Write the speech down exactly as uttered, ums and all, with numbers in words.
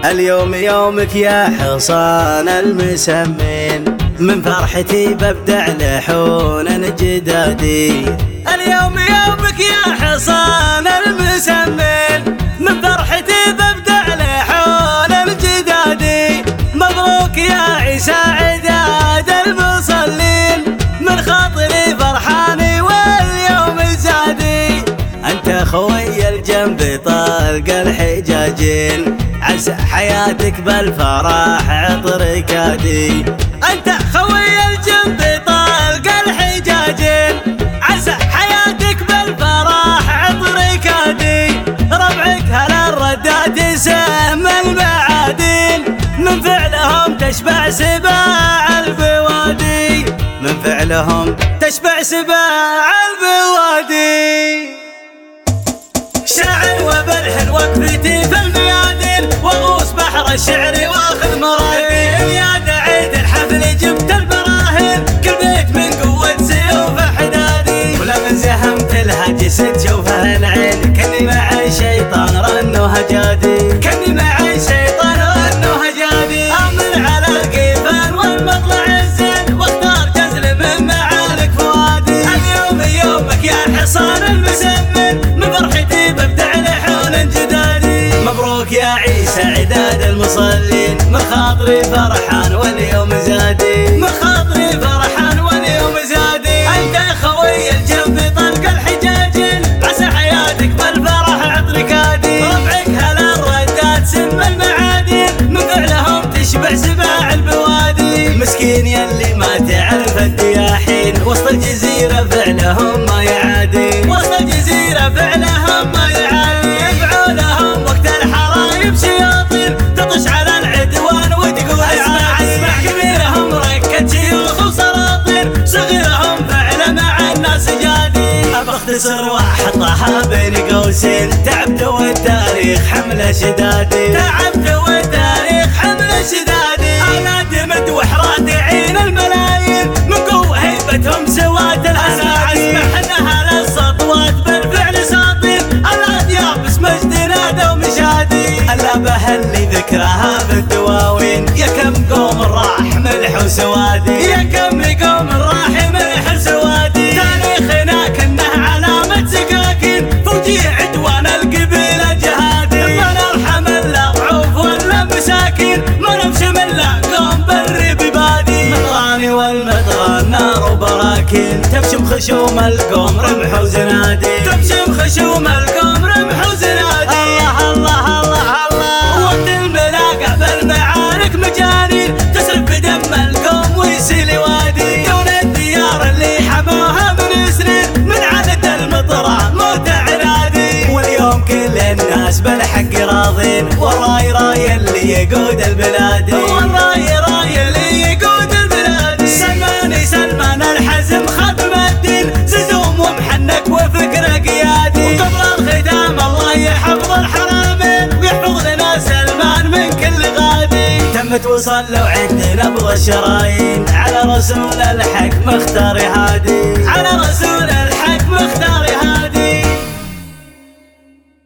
اليوم يومك يا حصان المسمين، من فرحتي ببدع لحون جدادي. اليوم يومك يا حصان المسمين، من فرحتي ببدع لحون جدادي. مبروك يا عيسى عداد المصلين، من خاطري فرحاني واليوم زادي. انت خوي الجنب طلق الحجاجين، عسى حياتك بالفرح عطر كادي. انت خوي الجنب طلق الحجاجين، عسى حياتك بالفرح عطر كادي. ربعك هلا الردات سهم المعادين، من فعلهم تشبع سباع البوادي. من فعلهم تشبع سباع البوادي. شاعر وبلحن وقفتي في الميادين، وغوص بحر الشعر واخذ مراهين. يا دعيت الحفل جبت البراهين، كل بيت من قوة سيوف حدادي. ولما زهمت الهجس تشوفه العين، كني مع الشيطان رنه هجادي. كني مع الشيطان رنه هجادي. امن على القيفان والمطلع الزين، واختار جزل من معالك فؤادي. اليوم يومك يا حصان المسمن، من فرحتي ببدع لحون جدادي. مبروك يا عيسى عداد المصلين، من خاطري فرحان واليوم زادي. من خاطري فرحان واليوم زادي. انت خوي الجنب طلق الحجاجين، عسى حياتك بالفرح عطر كادي. ربعك هلا الردات سم المعادين، من فعلهم تشبع سباع البوادي. مسكين يلي ما تعرف الدياحين، وسط الجزيرة فعلهم ما يعادي. وسط الجزيرة فعلهم ما يعادي. يبعوا لهم وقت الحرايب شياطين، تطش على العدوان وتقول اسمع اسمع. كبيرهم ركت شيوخ وسلاطين، صغيرهم فعل مع الناس جادي. بختصر واحطها بين قوسين، تعبت والتاريخ حمله شدادي. تعبت والتاريخ حمله شدادي. اولاد مدوح رادعين الملايين، من قوة هيبتهم سوات الاساعين. اسمح انها للسطوات بالفعل ساطين، الاضياف بس مجد نادوا مشادي. اللعبة اللي ذكرها بالدواوين، يا كم قوم راح ملح وسوادي. يا كم قوم راح ملح وسوادي. تاريخنا كنه علامة سكاكين، فوجي عدوان القبيلة جهادي. ما نرحم الا ضعوف ولا مساكين، ما نمشي من لا قوم بري ببادي. مطغاني والمطغى نار وبراكين، تبشم خشوم القوم رمح وزنادي. تبشم خشوم القوم رمح وزنادي. الله الله الله الله. وقت الملاقع بالمعارك مجانين، تسرف بدم القوم ويسيل وادي. دون الديار اللي حموها من سنين، من عدد المطرى موت عنادي. واليوم كل الناس بالحق راضين، والراي راي اللي يقود البلاد. والراي راي اللي يقود البلاد. سلماني سلمان الحزم خدم الدين، ززوم ومحنك وفكر قيادي. وقبل الختام الله يحفظ الحرمين، ويحفظ لنا سلمان من كل غادي. تمت وصلوا عند نبض الشرايين، على رسول الحق مختار هادي. على رسول الحق